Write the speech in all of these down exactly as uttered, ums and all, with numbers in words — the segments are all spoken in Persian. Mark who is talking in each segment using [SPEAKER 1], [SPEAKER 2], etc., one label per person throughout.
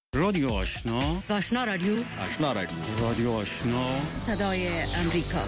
[SPEAKER 1] رادیو آشنا،
[SPEAKER 2] آشنا رادیو،
[SPEAKER 1] آشنا رادیو، رادیو آشنا،
[SPEAKER 2] صدای امریکا.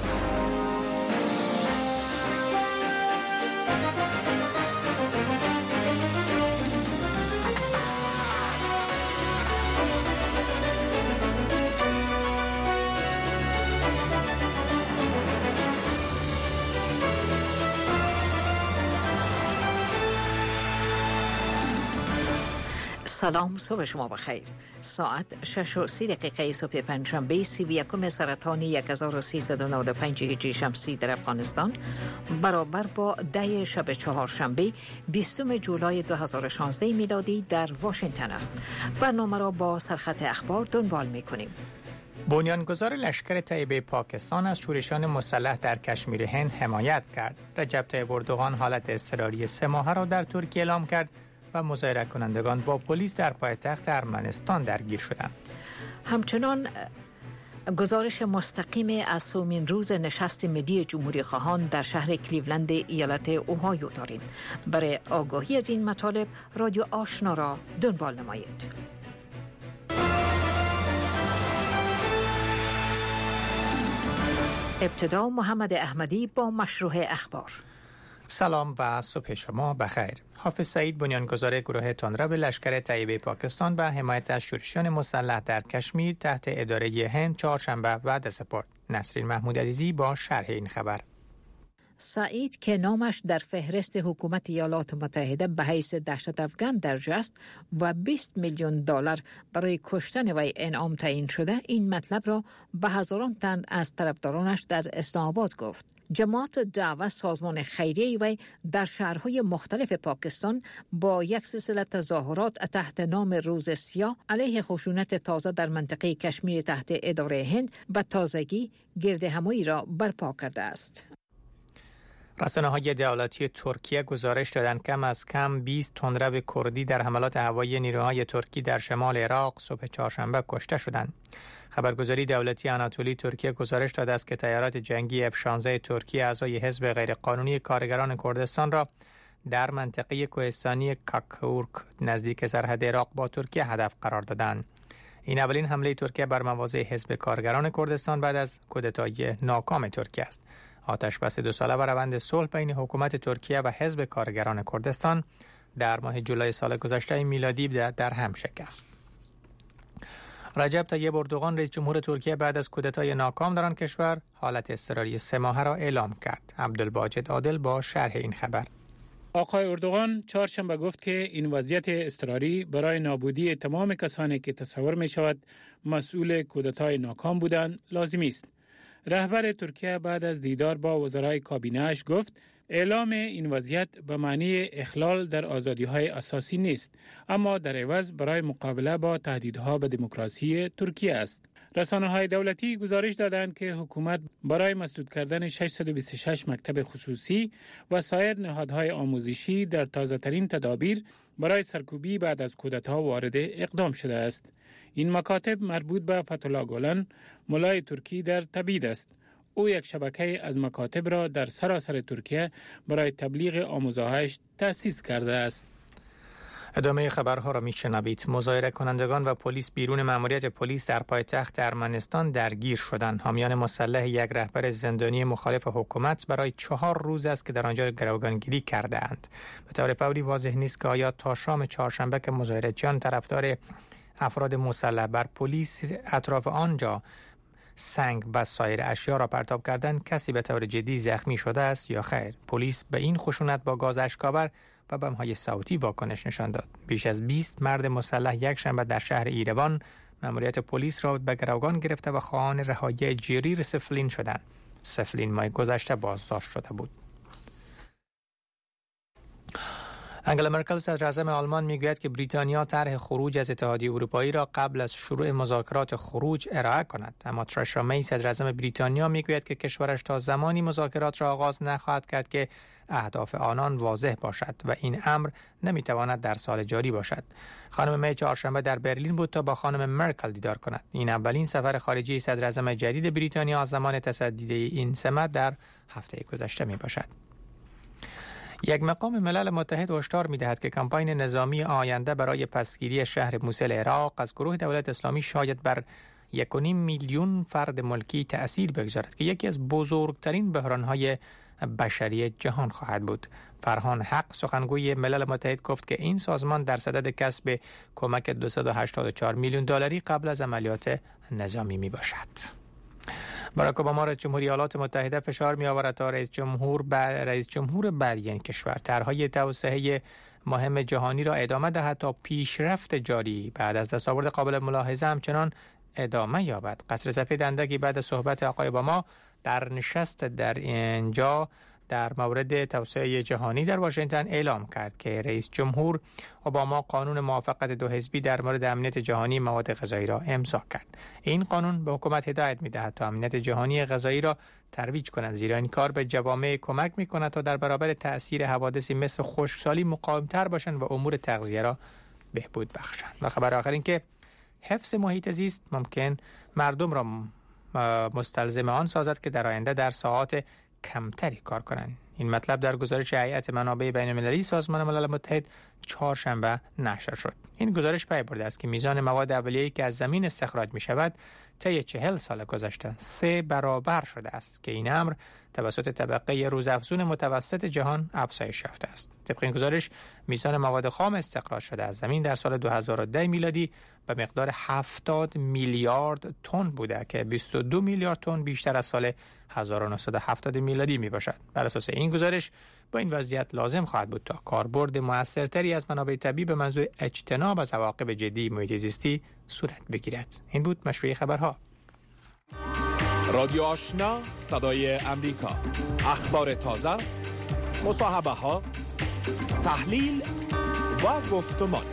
[SPEAKER 3] سلام، صبح شما بخیر. ساعت شش و سی دقیقه صبح پنجشنبه سی و یکم سرطان یک هزار و سیصد و نود و پنج هجری شمسی در افغانستان برابر با ده شب چهارشنبه بیستم جولای دو هزار و شانزده میلادی در واشنگتن است. برنامه را با سرخط اخبار دنبال می‌کنیم.
[SPEAKER 4] بنیانگذار لشکر طیبه پاکستان از شورشان مسلح در کشمیر هند حمایت کرد. رجب طیب اردوغان حالت اضطراری سه ماهه را در ترکیه اعلام کرد و مظاهره کنندگان با پلیس در پایتخت ارمنستان درگیر شدند.
[SPEAKER 3] همچنان گزارش مستقیم از سومین روز نشست ملی جمهوری خواهان در شهر کلیولند ایالت اوهایو داریم. برای آگاهی از این مطالب رادیو آشنا را دنبال نمایید. ابتدا محمد احمدی با مشروع اخبار.
[SPEAKER 4] سلام و صبح شما بخیر. حافظ سعید بنیانگذار گروه تندرو لشکر طیبه پاکستان به حمایت از شورشیان مسلح در کشمیر تحت اداره هند چهارشنبه وعده سپرد. نسرین محمود عزیزی با شرح این خبر.
[SPEAKER 3] سعید که نامش در فهرست حکومت ایالات متحده به حیث دهشت افکن درج است و بیست میلیون دلار برای کشتن وی انعام تعیین شده، این مطلب را به هزاران تن از طرفدارانش در اسلام آباد گفت. جماعت دعوت سازمان خیریه وی در شهرهای مختلف پاکستان با یک سلسله تظاهرات تحت نام روز سیاه علیه خشونت تازه در منطقه کشمیر تحت اداره هند به تازگی گردهمایی را برپا کرده است.
[SPEAKER 4] رسانه‌های دولتی ترکیه گزارش دادند کم از کم بیست تندرو کردی در حملات هوایی نیروهای ترکی در شمال عراق صبح چهارشنبه کشته شدند. خبرگزاری دولتی آناتولی ترکیه گزارش داده است که تیارات جنگی اف شانزده ترکیه اعضای حزب غیرقانونی کارگران کردستان را در منطقه کوهستانی کاکورک نزدیک سرحد عراق با ترکیه هدف قرار دادند. این اولین حمله ترکیه بر مواضع حزب کارگران کردستان بعد از کودتای ناکام ترکیه است. آتش بس دو ساله و روند صلح بین حکومت ترکیه و حزب کارگران کردستان در ماه جولای سال گذشته میلادی در هم شکست. رجب طیب اردوغان رئیس جمهور ترکیه بعد از کودتای ناکام در آن کشور حالت اضطراری سه ماهه را اعلام کرد. عبدالواجد عادل با شرح این خبر.
[SPEAKER 5] آقای اردوغان چهارشنبه گفت که این وضعیت اضطراری برای نابودی تمام کسانی که تصور می شود مسئول کودتای ناکام بودند لازمی است. رهبر ترکیه بعد از دیدار با وزرای کابینه‌اش گفت اعلام این وضعیت به معنی اخلال در آزادی‌های اساسی نیست، اما در عوض برای مقابله با تهدیدها به دموکراسی ترکیه است. رسانه‌های دولتی گزارش دادند که حکومت برای مسدود کردن ششصد و بیست و شش مکتب خصوصی و سایر نهادهای آموزشی در تازه‌ترین تدابیر برای سرکوبی بعد از کودتا وارد اقدام شده است. این مکاتب مربوط به فتح‌الله گلن، ملای ترکی در تبعید است. او یک شبکه از مکاتب را در سراسر ترکیه برای تبلیغ آموزهایش تأسیس کرده است.
[SPEAKER 4] ادامه خبرها را میشنوید. مظاهره کنندگان و پلیس بیرون مأموریت پلیس در پایتخت ارمنستان درگیر شدند. حامیان مسلح یک رهبر زندانی مخالف حکومت برای چهار روز است که در آنجا گروگانگیری کرده اند. به طور فوری واضح نیست که آیا تا شام چهارشنبه که مظاهره‌جویان طرفدار افراد مسلح بر پلیس اطراف آنجا سنگ و سایر اشیا را پرتاب کردند کسی به طور جدی زخمی شده است یا خیر. پلیس به این خشونت با گاز اشک‌آور و بمب‌های صوتی واکنش نشان داد. بیش از بیست مرد مسلح یک شنبه در شهر ایروان مأموریت پلیس را به گروگان گرفته و خواهان رهایی جریر سفلین شدند. سفلین ماه گذشته بازداشت شده بود. انگلا مرکل صدراعظم آلمان میگوید که بریتانیا طرح خروج از اتحادیه اروپایی را قبل از شروع مذاکرات خروج ارائه کند، اما ترشا می صدراعظم بریتانیا میگوید که کشورش تا زمانی مذاکرات را آغاز نخواهد کرد که اهداف آنان واضح باشد و این امر نمیتواند در سال جاری باشد. خانم می چهارشنبه در برلین بود تا با خانم مرکل دیدار کند. این اولین سفر خارجی صدراعظم جدید بریتانیا از زمان تصدی این سمت در هفته گذشته می باشد. یک مقام ملل متحد هشدار می‌دهد که کمپاین نظامی آینده برای پسگیری شهر موسل عراق از گروه دولت اسلامی شاید بر یک و نیم میلیون فرد ملکی تأثیر بگذارد که یکی از بزرگترین بحران‌های بشری جهان خواهد بود. فرهان حق سخنگوی ملل متحد گفت که این سازمان در صدد کسب کمک دویست و هشتاد و چهار میلیون دلاری قبل از عملیات نظامی می باشد. باراک اوباما رئیس جمهوری ایالات متحده فشار می آورد تا رئیس جمهور بعد رئیس جمهور بعدی این کشور طرح‌های توسعه مهم جهانی را ادامه دهد تا پیشرفت جاری بعد از دستاورد قابل ملاحظه همچنان ادامه یابد. قصر سفید اندکی بعد از صحبت آقای اوباما در نشست در اینجا در مورد توسعه جهانی در واشنگتن اعلام کرد که رئیس جمهور اوباما قانون موافقت دو حزبی در مورد امنیت جهانی مواد غذایی را امضا کرد. این قانون به حکومت هدایت می‌دهد تا امنیت جهانی غذایی را ترویج کند، زیرا این کار به جوامع کمک می‌کند تا در برابر تأثیر حوادثی مثل خشکسالی مقاوم‌تر باشند و امور تغذیه را بهبود بخشند. و خبر آخر این که حفظ محیط زیست ممکن مردم را مستلزم آن سازد که در آینده در ساعات کمتری کار کنند. این مطلب در گزارش هیئت منابع بین‌المللی سازمان ملل متحد چهارشنبه نشر شد. این گزارش پی برده است که میزان مواد اولیه‌ای که از زمین استخراج می شود طی چهل سال گذشته سه برابر شده است که این امر توسط طبقه روزافزون متوسط جهان افزایش یافته است. طبق این گزارش میزان مواد خام استخراج شده از زمین در سال دو هزار و ده میلادی به مقدار هفتاد میلیارد تن بوده که بیست و دو میلیارد تن بیشتر از سال هزار و نهصد و هفتاد میلادی می باشد. بر اساس این گزارش با این وضعیت لازم خواهد بود تا کاربرد موثرتری از منابع طبیعی به منظور اجتناب از عواقب جدی محیط زیستی صورت بگیرد. این بود مشروع خبرها.
[SPEAKER 6] رادیو آشنا، صدای امریکا، اخبار تازه، مصاحبه ها، تحلیل و گفتمان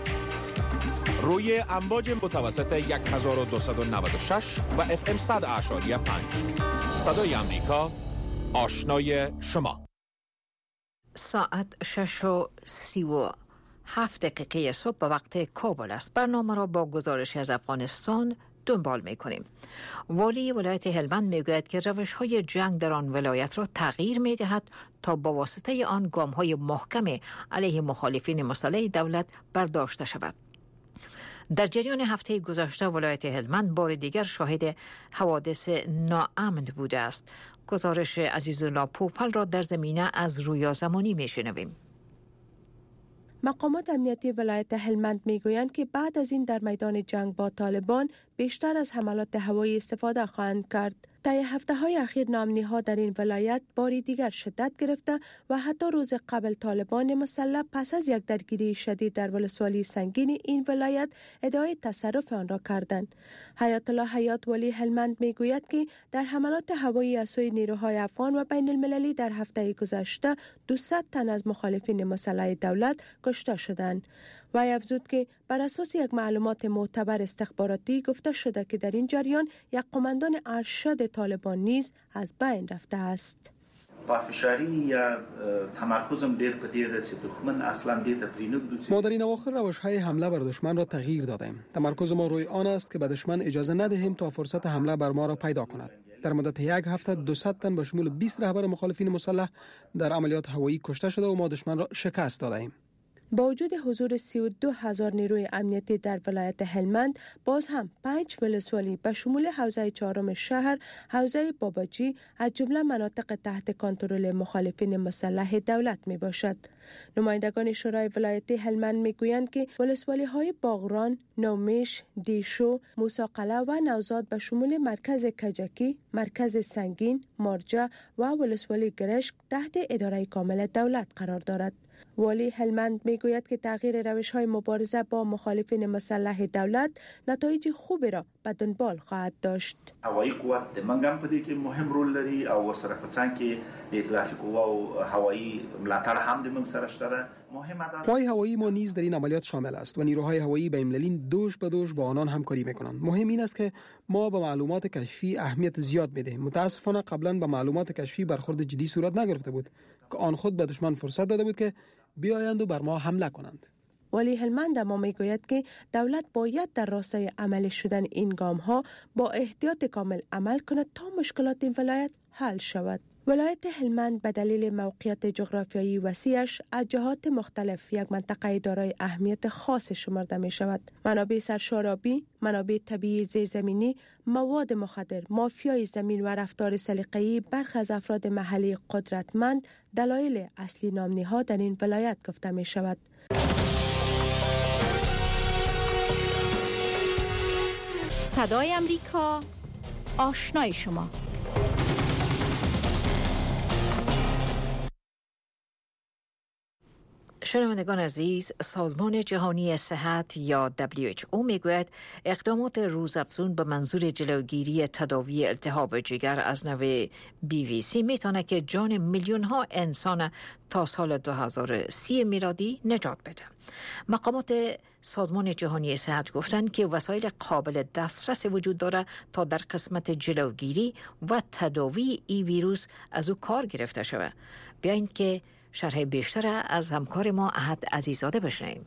[SPEAKER 6] روی امواج متوسط هزار و دویست و نود و شش و اف ام صد اعشاری پنج. صدای امریکا، آشنای شما.
[SPEAKER 3] ساعت شش و سی و هفت دقیقه صبح به وقت کابل است. برنامه را با گزارشی از افغانستان دنبال می کنیم. والی ولایت هلمند می گوید که روش های جنگ در آن ولایت را تغییر می دهد تا با واسطه آن گام های محکم علیه مخالفین مسلح دولت برداشته شود. در جریان هفته گذشته ولایت هلمند بار دیگر شاهد حوادث ناامن بوده است. گزارش عزیزالله پوپل را در زمینه از رویا زمانی می شنویم.
[SPEAKER 7] مقامات امنیتی ولایت هلمند میگویند که بعد از این در میدان جنگ با طالبان بیشتر از حملات هوایی استفاده خواهند کرد. طی هفته‌های اخیر ناامنی‌ها در این ولایت باری دیگر شدت گرفته و حتی روز قبل طالبان مسلح پس از یک درگیری شدید در ولسوالی سنگین این ولایت ادعای تصرف آن را کردند. حیات الله حیات ولی هلمند میگوید که در حملات هوایی از سوی نیروهای افغان و بین المللی در هفته گذشته دویست تن از مخالفین مسلح دولت کشته شدند. وی افزود که بر اساس یک معلومات معتبر استخباراتی گفته شده که در این جریان یک قماندان ارشد طالبان نیز از بین رفته است.
[SPEAKER 8] پافشاری یا تمرکزم دیر په دې ده چې دښمن اصلا دې ته پرې نه ګدو.
[SPEAKER 9] ما در این اواخر روش‌های حمله بر دشمن را تغییر دادیم. تمرکز ما روی آن است که به دشمن اجازه ندهیم تا فرصت حمله بر ما را پیدا کند. در مدت یک هفته دویست تن به شمول بیست رهبر مخالفین مسلح در عملیات هوایی کشته شده و ما دشمن را شکست دادیم.
[SPEAKER 7] با وجود حضور سی و دو هزار نیروی امنیتی در ولایت هلمند، باز هم پنج ولسوالی به شمول حوزه چهارم شهر، حوزه باباجی از جمله مناطق تحت کنترل مخالفین مسلح دولت می باشد. نمایندگان شورای ولایتی هلمند می گویند که ولسوالی های باغران، نومیش، دیشو، موساقله و نوزاد به شمول مرکز کجکی، مرکز سنگین، مارجه و ولسوالی گرشک تحت اداره کامل دولت قرار دارد. والی هلمند میگوید که تغییر روش‌های مبارزه با مخالفین مسلح دولت نتایج خوبی را به دنبال خواهد داشت.
[SPEAKER 8] هوایی قوت د منګم په دې کې مهم رول لري او ورسره په څنګ کې د ائتلافي قواو هوایی ملاتړ هم د موږ سره شته.
[SPEAKER 9] قوای هوایی ما نیز در این عملیات شامل است و نیروهای هوایی بین‌المللی دوش به دوش با آنان همکاری میکنند. مهم این است که ما به معلومات کشفی اهمیت زیاد میدهیم. متاسفانه قبلا به معلومات کشفی برخورد جدی صورت نگرفته بود که آن خود به دشمن فرصت داده بود که بیایند و بر ما حمله کنند.
[SPEAKER 7] ولی هلمند ما میگوید که دولت باید در راستای عمل شدن این گام ها با احتیاط کامل عمل کند تا مشکلات این ولایت حل شود. ولایت هلمند به دلیل موقعیت جغرافیایی وسیعش از جهات مختلف یک منطقه دارای اهمیت خاص شمرده می شود. منابع سرشارابی، منابع طبیعی زیرزمینی، مواد مخدر، مافیای زمین و رفتار سلیقه‌ای برخی از افراد محلی قدرتمند دلایل اصلی نامنی‌ها در این ولایت گفته می شود.
[SPEAKER 2] صدای امریکا، آشنای شما.
[SPEAKER 3] شنوندگان عزیز، سازمان جهانی صحت یا دبلیو اچ او میگوید اقدامات روزافزون به منظور جلوگیری تداوی التهاب جگر از نوع بی وی سی میتونه که جان میلیون ها انسان تا سال دو هزار و سی میلادی نجات بده. مقامات سازمان جهانی صحت گفتند که وسایل قابل دسترس وجود داره تا در قسمت جلوگیری و تداوی ای ویروس از او کار گرفته شود. بیاین که شرح بیشتر از همکار ما احد عزیزاده بشنویم.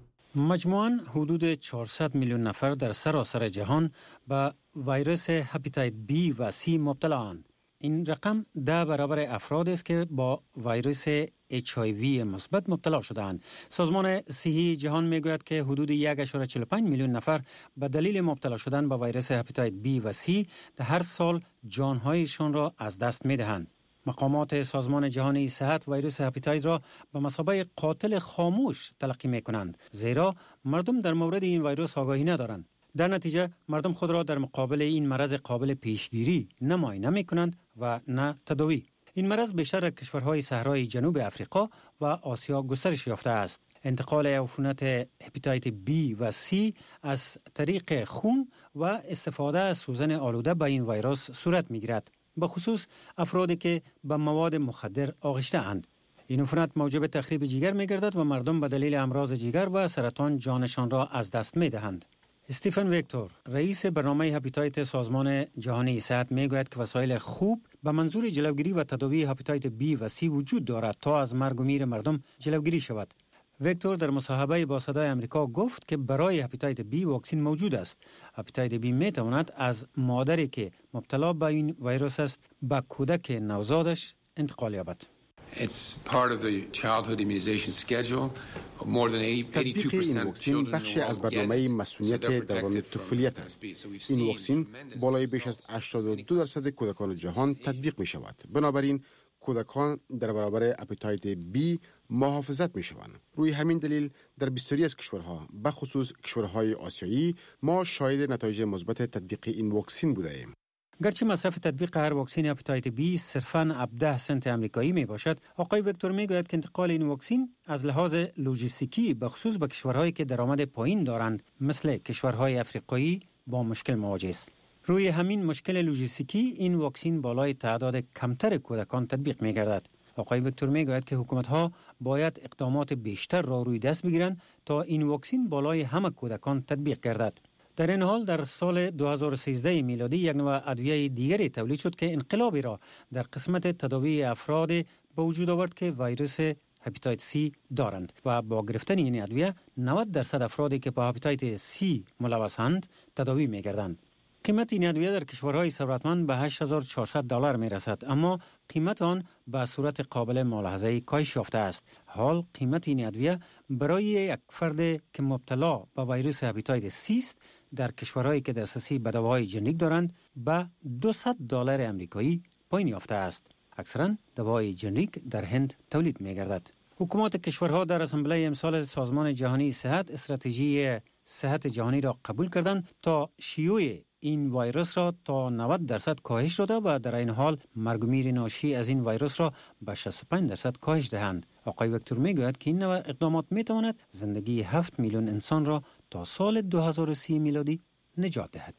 [SPEAKER 10] مجموعاً حدود چهارصد میلیون نفر در سراسر جهان به ویروس هپاتیت بی و سی مبتلااند. این رقم ده برابر افراد است که با ویروس اچ آی وی مثبت مبتلا شده‌اند. سازمان صحی جهان میگوید که حدود یک و چهل و پنج میلیون نفر به دلیل مبتلا شدن به ویروس هپاتیت بی و سی در هر سال جانهایشان را از دست میدهند. مقامات سازمان جهانی صحت ویروس هپاتیت را به مثابه قاتل خاموش تلقی می کنند، زیرا مردم در مورد این ویروس آگاهی ندارند. در نتیجه مردم خود را در مقابل این مرض قابل پیشگیری نه معاینه می کنند و نه تداوی. این مرض بیشتر در کشورهای صحرای جنوب افریقا و آسیا گسترش یافته است. انتقال عفونت هپاتیت بی و سی از طریق خون و استفاده از سوزن آلوده به این ویروس صورت می گیرد، به خصوص افرادی که به مواد مخدر آغشته اند. این عفونت موجب تخریب جگر می گردد و مردم به دلیل امراض جگر و سرطان جانشان را از دست می دهند. استیفن ویکتور، رئیس برنامه هپاتیت سازمان جهانی صحت میگوید که وسایل خوب به منظور جلوگیری و تداوی هپاتیت بی و سی وجود دارد تا از مرگ و میر مردم جلوگیری شود. ویکتور در مصاحبه با صدای امریکا گفت که برای هپاتیت بی واکسن موجود است. هپاتیت بی می تواند از مادری که مبتلا به این ویروس است به کودک نوزادش انتقال یابد.
[SPEAKER 11] It's part of the childhood immunization schedule. More than
[SPEAKER 12] تطبیق این واکسن بخشی از برنامه مسئولیت دوران طفولیت است. این واکسن بالای بیش از هشتاد و دو درصد کودکان جهان تطبیق می شود. بنابراین کودکان در برابر هپاتیت بی محافظت می شوند. روی همین دلیل در بسیاری از کشورها، به خصوص کشورهای آسیایی، ما شاهد نتایج مثبت تطبیق این واکسن بوده ایم.
[SPEAKER 10] گرچه مصرف تطبیق هر واکسن هپاتیت بی صرفاً هفده سنت آمریکایی می باشد، آقای ویکتور می گوید که انتقال این واکسن از لحاظ لوجستیکی به خصوص به کشورهایی که درآمد پایین دارند مثل کشورهای افریقایی با مشکل مواجه است. روی همین مشکل لوجستیکی این واکسن بالای تعداد کمتر کودکان تطبیق می گردد. آقای ویکتور می گوید که حکومت‌ها باید اقدامات بیشتر را روی دست بگیرند تا این واکسن بالای همه کودکان تطبیق گردد. در این حال در سال دو هزار و سیزده میلادی یک نوع ادویه دیگری تولید شد که انقلابی را در قسمت تداوی افراد به وجود آورد که ویروس هپاتیت سی دارند و با گرفتن این ادویه نود درصد افرادی که با هپاتیت سی ملوثند تداوی می‌گردند. قیمت این ادویه در کشورهای ثروتمند به هشت هزار و چهارصد دلار می‌رسد، اما قیمت آن به صورت قابل ملاحظه کاهش یافته است. حال قیمت این ادویه برای یک فرد که مبتلا به ویروس هپاتیت سی است در کشورهایی که دسترسی به دواهای ژنریک دارند به دویست دلار آمریکایی پایین یافته است. اکثرا دوای ژنریک در هند تولید می‌گردد. حکومات کشورها در اسامبله امسال سازمان جهانی صحت استراتژی صحت جهانی را قبول کردند تا شیوع این ویروس را تا نود درصد کاهش داده و در این حال مرگ و میر ناشی از این ویروس را به شصت و پنج درصد کاهش دهند. آقای ویکتور میگوید که این نوع اقدامات میتواند زندگی هفت میلیون انسان را تا سال دو هزار و سی میلادی نجات دهد.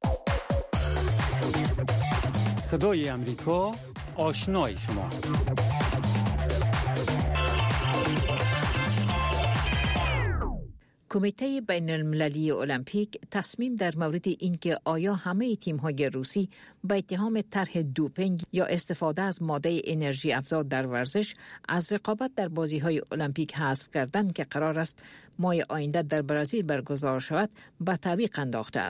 [SPEAKER 10] صدای امریکا، آشنای شما.
[SPEAKER 3] کمیته بین المللی المپیک تصمیم در مورد اینکه آیا همه تیم‌های روسی به اتهام طرح دوپینگ یا استفاده از ماده انرژی افزا در ورزش از رقابت در بازی‌های المپیک حذف کردن که قرار است ماه آینده در برزیل برگزار شود به تعویق انداخته است.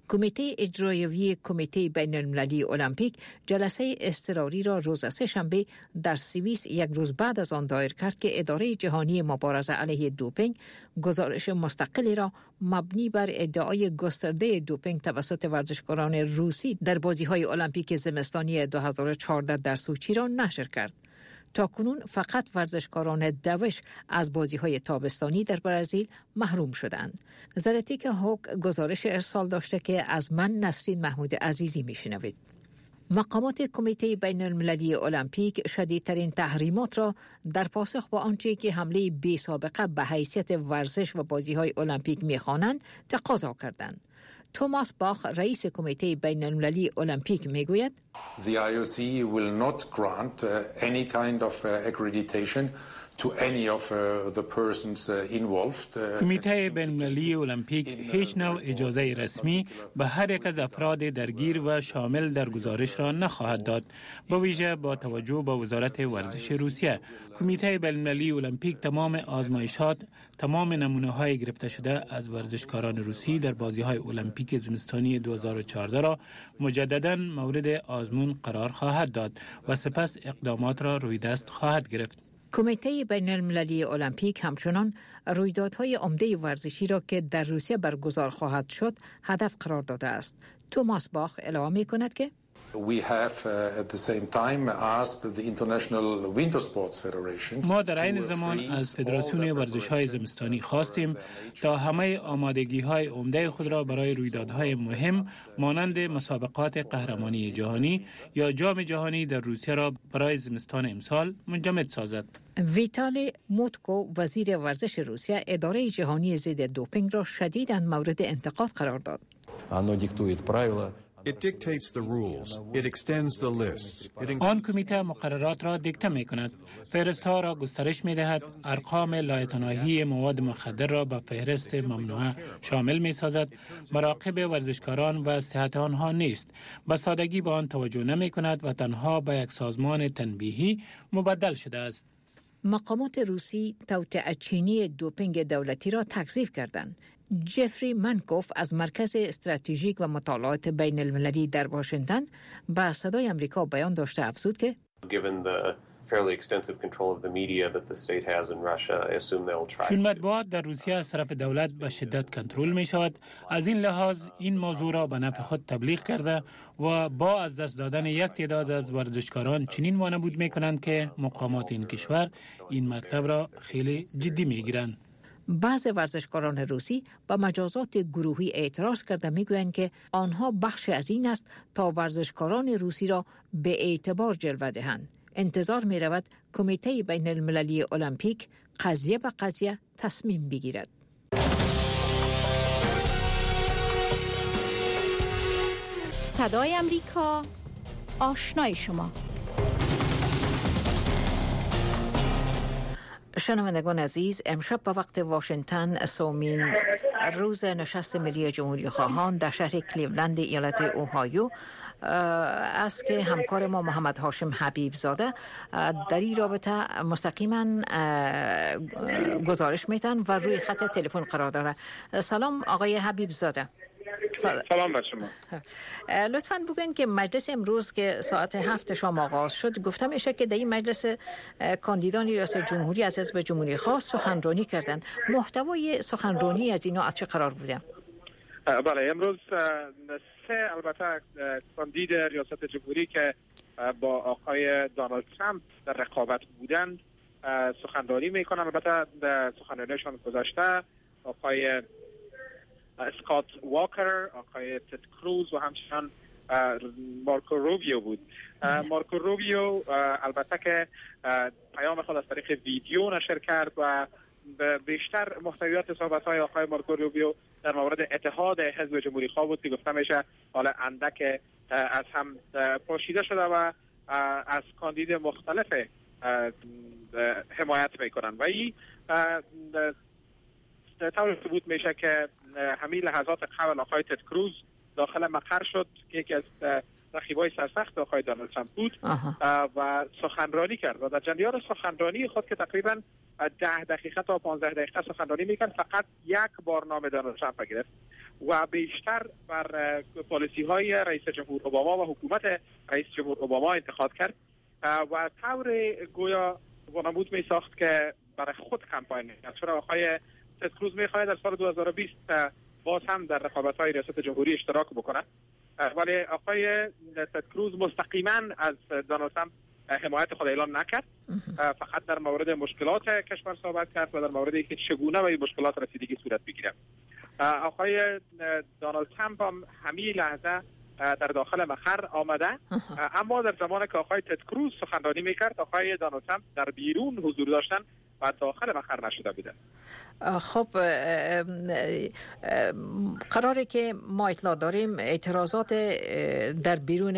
[SPEAKER 3] کمیته اجرایی کمیته بین المللی المپیک جلسه اضطراری را روز سه‌شنبه در سوئیس یک روز بعد از آن دایر کرد که اداره جهانی مبارزه علیه دوپینگ گزارش مستقلی را مبنی بر ادعای گسترده دوپینگ توسط ورزشکاران روسی در بازی‌های المپیک زمستانی دو هزار و چهارده در سوچی را نشر کرد. تاکنون فقط ورزشکاران دوش از بازی‌های تابستانی در برزیل محروم شدند. زرتیک هوک گزارش ارسال داشته که از من نسرین محمود عزیزی میشنوید. مقامات کمیته بین المللی المپیک شدیدترین تحریمات را در پاسخ با آنچه که حمله بی سابقه به حیثیت ورزش و بازی‌های المپیک می‌خوانند تقاضا کردند. توماس باخ رئیس کمیته بین المللی المپیک میگوید
[SPEAKER 11] The آی او سی will not grant uh, any kind of uh, accreditation to any of uh, the persons uh, involved. Uh,
[SPEAKER 5] کمیته بین المللی المپیک هیچ نوع اجازه رسمی به هر یک از افراد درگیر و شامل در گزارش را نخواهد داد. با ویژه با توجه به وزارت ورزش روسیه، کمیته بین المللی المپیک تمام آزمایشات، تمام نمونه‌های گرفته شده از ورزشکاران روسی در بازی‌های المپیک زمستانی دو هزار و چهارده را مجدداً مورد آزمون قرار خواهد داد و سپس اقدامات را روی دست خواهد گرفت.
[SPEAKER 3] کمیته بین المللی المپیک همچنان رویدادهای عمده ورزشی را که در روسیه برگزار خواهد شد هدف قرار داده است. توماس باخ اعلام می‌کند که
[SPEAKER 11] We have uh, at the same time asked the International Winter Sports Federation.
[SPEAKER 5] ما در این زمان از فدراسیون ورزش‌های زمستانی خواستیم تا همه آمادگی‌های عمده خود را برای رویدادهای مهم مانند مسابقات قهرمانی جهانی یا جام جهانی در روسیه را برای زمستان امسال منجمد سازد.
[SPEAKER 3] ویتالی موتکو وزیر ورزش روسیه اداره جهانی ضد دوپینگ را شدیداً مورد انتقاد قرار داد.
[SPEAKER 13] It dictates the rules. It extends the lists. It
[SPEAKER 5] آن کمیته مقررات را دیکته می کند. فهرست‌ها را گسترش می دهد. ارقام لایتناهی مواد مخدر را به فهرست ممنوعه شامل می سازد. مراقب ورزشکاران و صحت آنها نیست. به سادگی به آن توجه نمی کند و تنها به یک سازمان تنبیهی مبدل شده است.
[SPEAKER 3] مقامات روسی توطئه چینی دوپینگ دولتی را تکذیب کردند. جفری منکوف از مرکز استراتژیک و مطالعات بین المللی در واشنگتن به صدای امریکا بیان داشته افزود که
[SPEAKER 5] چون مطبوعات در روسیه از طرف دولت به شدت کنترل می شود، از این لحاظ این موضوع را به نفع خود تبلیغ کرده و با از دست دادن یک تعداد از ورزشکاران چنین وانمود می کنند که مقامات این کشور این مطلب را خیلی جدی می گیرند.
[SPEAKER 3] بعض ورزشکاران روسی با مجازات گروهی اعتراض کرده میگویند که آنها بخش از این است تا ورزشکاران روسی را به اعتبار جلوه دهند. انتظار می رود کمیته بین المللی المپیک قضیه به قضیه تصمیم بگیرد.
[SPEAKER 2] صدای امریکا، آشنای شما.
[SPEAKER 3] شنوندگان عزیز، امشب به وقت واشنگتن سومین روز نشست ملی جمهوری خواهان در شهر کلیولند ایالت اوهایو است که همکار ما محمد هاشم حبیب زاده در این رابطه مستقیما گزارش میتن و روی خط تلفن قرار داره. سلام آقای حبیب زاده.
[SPEAKER 14] سلام بر شما.
[SPEAKER 3] لطفاً بگوین که مجلس امروز که ساعت هفت شام آغاز شد گفته میشه که در این مجلس کاندیدان ریاست جمهوری از حزب جمهوری خواست سخنرانی کردن. محتوای سخنرانی از اینا از چه قرار بوده؟
[SPEAKER 14] بله، امروز سه البته کاندید ریاست جمهوری که با آقای دونالد ترامپ در رقابت بودند سخنرانی میکنن. البته سخنرانیشان گذشته آقای اسکات واکر، آقای تد کروز و همچنان مارکو روبیو بود. مارکو روبیو البته که پیام خود از طریق ویدیو نشر کرد و بیشتر محتویات صحبت‌های آقای مارکو روبیو در مورد اتحاد حزب جمهوری خواه بود که گفته میشه حالا اندک از هم پاشیده شده و از کاندید مختلف حمایت میکنن و این طور ثبوت میشه که همین لحظات قبل آقای تد کروز داخل مقر شد که یکی از رقیبای سرسخت آقای دونالد ترامپ بود و سخنرانی کرد و در جریان سخنرانی خود که تقریبا ده دقیقه تا پانزده دقیقه سخنرانی میکرد فقط یک بار نام دونالد ترامپ گرفت و بیشتر بر پالیسی های رئیس جمهور اوباما و حکومت رئیس جمهور اوباما انتقاد کرد و طور گویا وانمود می ساخت که برای خود کمپاین میکرد. چرا آقای تد کروز میخواهد در سال دو هزار و بیست باز هم در رقابت‌های ریاست جمهوری اشتراک بکنه، ولی آقای تد کروز مستقیما از دونالد ترامپ حمایت خود اعلان نکرد، فقط در مورد مشکلات کشور صحبت کرد و در مورد اینکه چگونه به این مشکلات رسیدگی صورت بگیره. آقای دونالد ترامپ هم همین لحظه در داخل مقر آمده، اما در زمانی که آقای تد کروز سخنرانی میکرد آقای دونالد ترامپ در بیرون حضور داشتن و داخل مقر نشده بودن.
[SPEAKER 3] خب قراره که ما اطلاع داریم اعتراضات در بیرون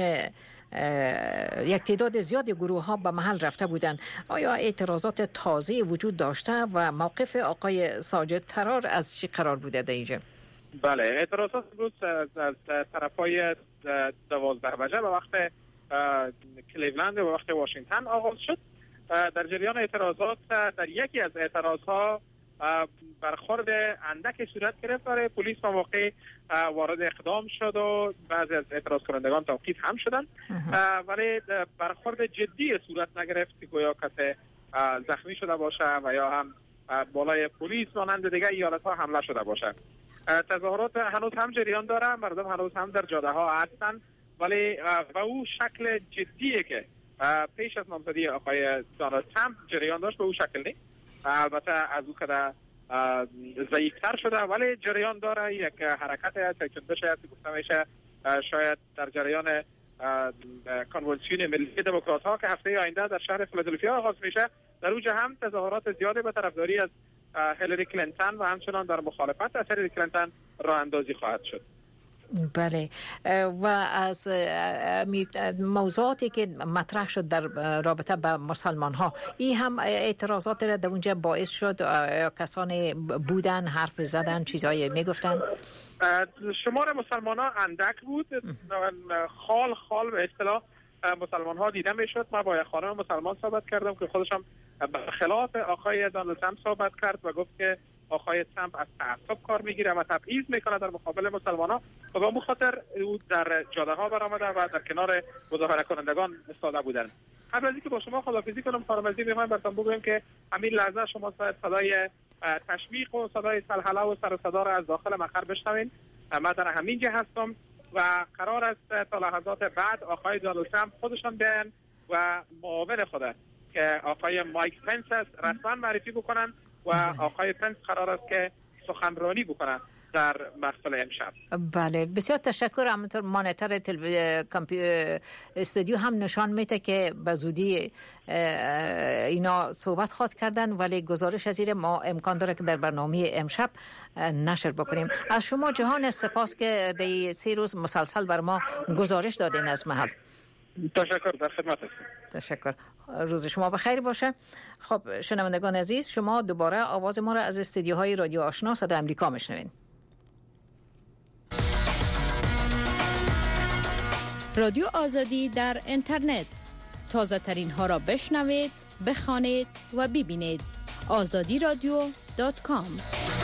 [SPEAKER 3] یک تعداد زیاد گروه ها به محل رفته بودند. آیا اعتراضات تازه وجود داشته و موقف آقای ساجد ترار از چی قرار بوده در اینجا؟
[SPEAKER 14] بله، اعتراضات روز از طرفای دوازده بجه به وقت کلیولند و وقت واشنگتن آغاز شد. در جریان اعتراضات در یکی از اعتراضها برخورد اندک صورت گرفت، برای پلیس با موقع وارد اقدام شد و بعضی از اعتراض کنندگان توقیف هم شدند، ولی برخورد جدی صورت نگرفت که گویا کسی زخمی شده باشه و یا هم بالای پلیس مانند دیگر ایالت ها حمله شده باشه. تظاهرات هنوز هم جریان داره، مردم هنوز هم در جاده ها هستن، ولی و او شکل جدیه که پیش از نامزدی آقای دونالد ترامپ جریان داشت به او شکل نیست. البته از او که ضعیفتر شده ولی جریان داره، یک حرکت هست که شاید گفته میشه شاید در جریان کنونسیون ملی دموکرات ها که هفته آینده در شهر فیلادلفیا آغاز میشه، در اوج هم تظاهرات زیاده به طرفداری از هیلاری کلینتون و همچنان در مخالفت از هیلاری کلینتون راه اندازی خواهد شد.
[SPEAKER 3] بله، و از موضوعاتی که مطرح شد در رابطه با مسلمان ها، این هم اعتراضات در اونجا باعث شد کسانی بودن حرف زدن چیزایی میگفتن؟
[SPEAKER 14] شمار مسلمان ها اندک بود، خال خال به اصطلاح مسلمان ها دیده میشد. من با یک خانم مسلمان صحبت کردم که خودشم برخلاف آقای دونالد ترامپ صحبت کرد و گفت که آقای ترامپ از تعصب کار میگیره و تبعیض میکنه در مقابل مسلمان ها و با مخاطر او در جاده ها برآمده و در کنار مظاهره کنندگان ایستاده بودن. قبل از اینکه با شما خداحافظی کنم خانم‌عزیز، میخوایم براتون بگویم که همین لحظه شما صدای تشویق و صدای سلهله و سر و صدا را از داخل مقر بشنوین. من در همین جا هستم و قرار است تا لحظات بعد آقای دونالد ترامپ خودشان بیان و معاون خود که آقای مایک پنس رسما معرفی بکنن و آقای پنس قرار است که سخنرانی بکنن در محفل امشب.
[SPEAKER 3] بله، بسیار تشکر. همونطور مانیتور تلویزیون استودیو هم نشان میده که به زودی اینا صحبت خواهد کردن، ولی گزارش از این ما امکان داره که در برنامه امشب نشر بکنیم. از شما جهان سپاس که در سه روز مسلسل بر ما گزارش دادین از محل.
[SPEAKER 14] تشکر، در خدمت هستم.
[SPEAKER 3] تشکر، روز شما بخیر باشه. خب شنوندگان عزیز، شما دوباره آواز ما را از استودیوهای رادیو آشنا صدای امریکا میشنوین.
[SPEAKER 2] رادیو آزادی در اینترنت، تازه ترین ها را بشنوید، بخوانید و ببینید. آزادی رادیو دات کام.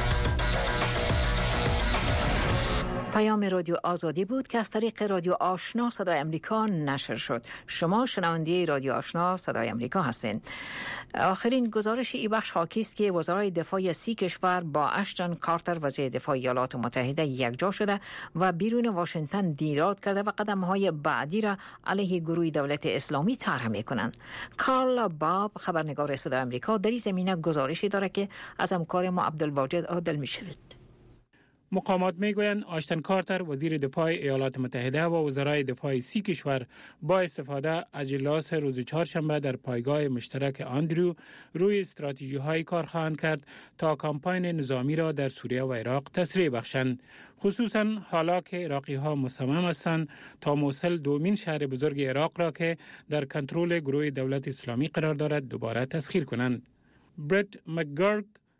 [SPEAKER 3] پیام رادیو آزادی بود که از طریق رادیو آشنا صدای امریکا نشر شد. شما شنونده رادیو آشنا صدای امریکا هستین. آخرین گزارش ای بخش حاکی است که وزرای دفاع سی کشور با اشتون کارتر وزیر دفاع ایالات متحده یکجا شده و بیرون واشنگتن دیدار کرده و قدم‌های بعدی را علیه گروه دولت اسلامی طرح می‌کنند. کارل باب، خبرنگار صدای امریکا، در این زمینه گزارشی داره که از همکار ما عبدالواجد عادل می‌شنوید.
[SPEAKER 5] مقامات میگویند آشتن کارتر وزیر دفاع ایالات متحده و وزرای دفاع سی کشور با استفاده از اجلاس روز چهارشنبه در پایگاه مشترک آندرو روی استراتژی های کار خواهند کرد تا کمپاین نظامی را در سوریه و عراق تسریع بخشند، خصوصا حالا که عراقی ها مصمم هستند تا موصل دومین شهر بزرگ عراق را که در کنترل گروه دولت اسلامی قرار دارد دوباره تسخیر کنند. برت مکگرگ،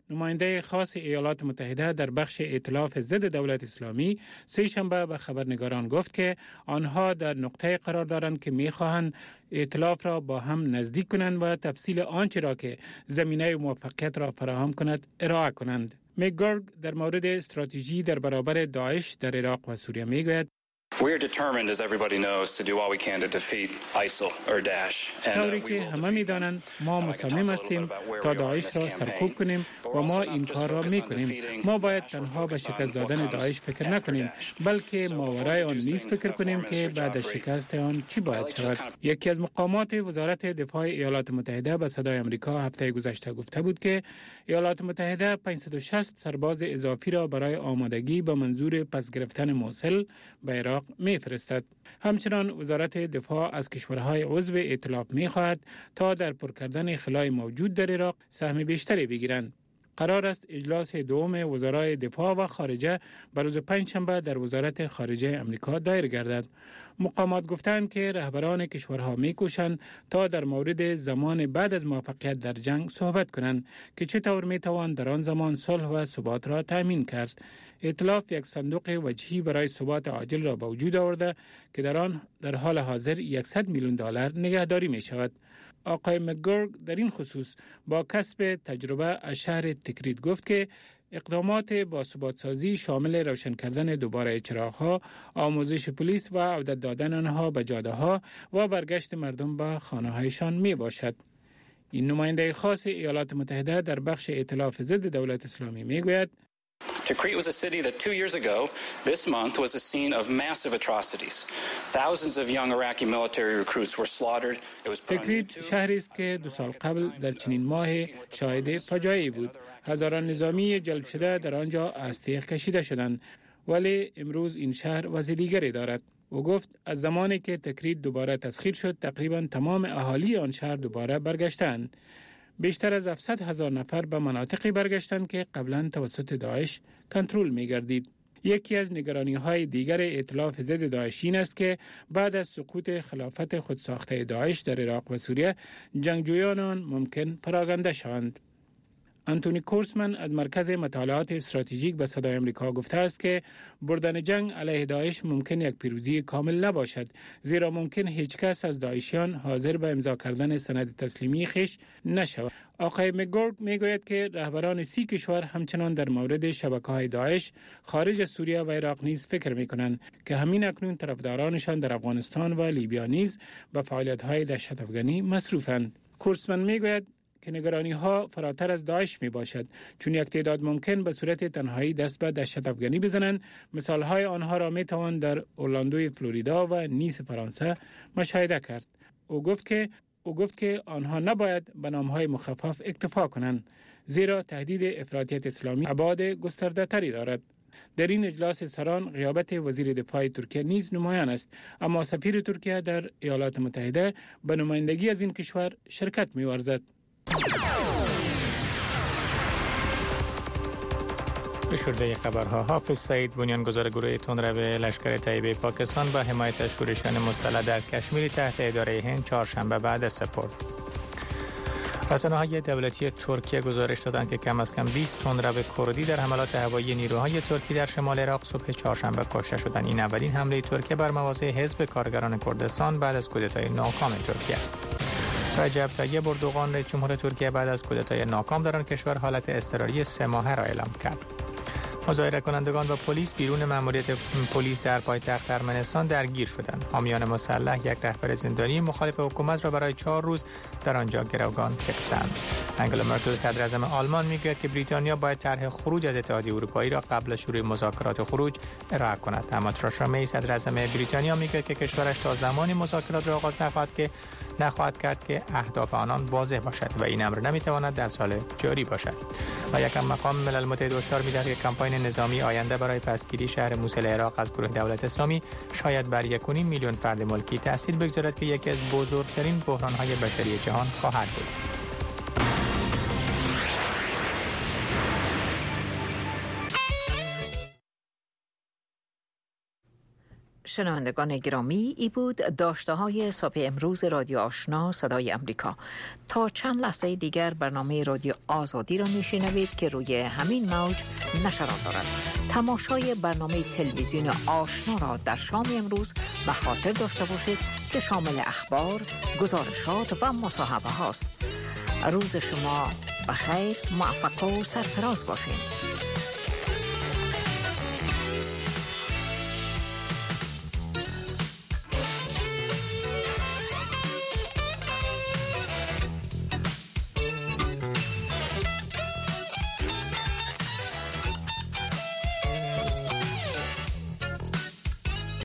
[SPEAKER 5] نماینده خاص ایالات متحده در بخش ائتلاف ضد دولت اسلامی سه شنبه به خبرنگاران گفت که آنها در نقطه قرار دارند که می‌خواهند ائتلاف را با هم نزدیک کنند و تفصیل آنچه را که زمینه موفقیت را فراهم کند ارائه کنند. مک‌گورک در مورد استراتژی در برابر داعش در عراق و سوریه میگوید
[SPEAKER 15] We are determined, as everybody knows, to do all we can to defeat ISIL or Daesh.
[SPEAKER 5] طوری که همه می‌دانند ما مصمم هستیم تا داعش را سرکوب کنیم و ما این کار را می‌کنیم. ما باید تنها به شکست دادن داعش فکر نکنیم، بلکه ماورای آن نیز فکر کنیم که بعد از شکست آن چی باید شود. یکی از مقامات وزارت دفاع ایالات متحده به صدای آمریکا هفته گذشته گفته بود که ایالات متحده پانصد و شصت سرباز اضافی را برای آمادگی به منظور پس گرفتن موصل به عراق می‌فرستد. همچنان وزارت دفاع از کشورهای عضو ائتلاف می‌خواهد تا در پر کردن خلای موجود در عراق سهم بیشتری بگیرند. قرار است اجلاس دوم وزرای دفاع و خارجه بر روز پنجشنبه در وزارت خارجه آمریکا دایر گردد. مقامات گفتند که رهبران کشورها می‌کوشند تا در مورد زمان بعد از موفقیت در جنگ صحبت کنند که چطور می‌توان در آن زمان صلح و ثبات را تأمین کرد. ائتلاف یک صندوق وجهی برای ثبات عاجل را به وجود آورده که در آن در حال حاضر صد میلیون دلار نگهداری می شود. آقای مک‌گورک در این خصوص با کسب تجربه از شهر تکریت گفت که اقدامات باثبات سازی شامل روشن کردن دوباره چراغ‌ها، آموزش پلیس و عودت دادن آنها به جاده‌ها و برگشت مردم به خانه‌هایشان می باشد. این نماینده خاص ایالات متحده در بخش ائتلاف ضد دولت اسلامی می گوید
[SPEAKER 15] Tikrit was a city that two years ago, this month, was a scene of massive atrocities. Thousands of young Iraqi military recruits were slaughtered. It was
[SPEAKER 5] تکریت شهری است که دو سال قبل در چنین ماه شاهد فجایعی بود. هزاران نظامی جلب شده در آنجا از تیغ کشیده شدند، ولی امروز این شهر وضع دیگری دارد. او گفت از زمانی که تکریت دوباره تسخیر شد تقریبا تمام اهالی آن شهر دوباره برگشتند. بیشتر از هفتصد هزار نفر به مناطقی برگشتند که قبلا توسط داعش کنترل می گردید. یکی از نگرانی های دیگر ائتلاف ضد داعش این است که بعد از سقوط خلافت خودساخته داعش در عراق و سوریه جنگجویان آن ممکن پراگنده شوند. آنتونی کورسمن از مرکز مطالعات استراتژیک به صدای آمریکا گفته است که بردن جنگ علیه داعش ممکن یک پیروزی کامل نباشد، زیرا ممکن هیچ کس از داعشیان حاضر به امضا کردن سند تسلیمی خویش نشود. آقای مک‌گورک میگوید که رهبران سی کشور همچنان در مورد شبکه‌های داعش خارج از سوریه و عراق نیز فکر می‌کنند که همین اکنون طرفدارانشان در افغانستان و لیبیا نیز به فعالیت‌های دهشت‌افغانی مصروفند. کورسمن میگوید که نگرانی ها فراتر از داعش می باشد، چون یک تعداد ممکن به صورت تنهایی دست به دهشت افغانی بزنند. مثال های آنها را می توان در اورلاندوی فلوریدا و نیس فرانسه مشاهده کرد. او گفت که او گفت که آنها نباید به نام های مخفف اکتفا کنند، زیرا تهدید افراطیت اسلامی ابعاد گسترده تری دارد. در این اجلاس سران غیابت وزیر دفاع ترکیه نیز نمایان است، اما سفیر ترکیه در ایالات متحده به نمایندگی از این کشور شرکت می ورزد.
[SPEAKER 4] به شرده خبرها، حافظ سعید بنیانگذار گروه تندرو لشکر طیبه پاکستان با حمایت از شورشیان مسلح در کشمیر تحت اداره هند چهارشنبه بعد سپرد. رسانه‌های دولتی ترکیه گزارش دادند که کم از کم بیست تندرو کردی در حملات هوایی نیروهای ترکی در شمال عراق صبح چهارشنبه کشته شدند. این اولین حمله ترکیه بر مواضع حزب کارگران کردستان بعد از کودتای ناکام ترکیه است. رجب طیب اردوغان رئیس جمهور ترکیه بعد از کودتای ناکام در آن کشور حالت اضطراری سه ماهه را اعلام کرد. مظاهره کنندگان و پلیس بیرون مأموریت پلیس در پایتخت ارمنستان درگیر شدند. حامیان مسلح یک رهبر زندانی مخالف حکومت را برای چهار روز در آنجا گروگان گرفتند. انگلا مرکل صدر اعظم آلمان میگوید که بریتانیا باید طرح خروج از اتحادیه اروپایی را قبل از شروع مذاکرات خروج ارائه کند. اما ترشا می صدر اعظم بریتانیا میگوید که کشورش تا زمانی مذاکرات را آغاز نخواهد که نخواهد کرد که اهداف آنان واضح باشد و این امر نمیتواند در سال جاری باشد. و یکم مقام ملل متحد هشدار می‌دهد که کمپاین نظامی آینده برای پسگیری شهر موصل عراق از گروه دولت اسلامی شاید بر یک و نیم میلیون فرد ملکی تاثیر بگذارد که یکی از بزرگترین بحران‌های بشری جهان خواهد بود.
[SPEAKER 3] شنوندگان گرامی، ای بود داشته های صبح امروز رادیو آشنا صدای امریکا. تا چند لحظه دیگر برنامه رادیو آزادی را میشنوید که روی همین موج نشرات دارد. تماشای برنامه تلویزیون آشنا را در شام امروز به خاطر داشته باشید که شامل اخبار، گزارشات و مصاحبه هاست. روز شما بخیر، موفق و سرفراز باشید.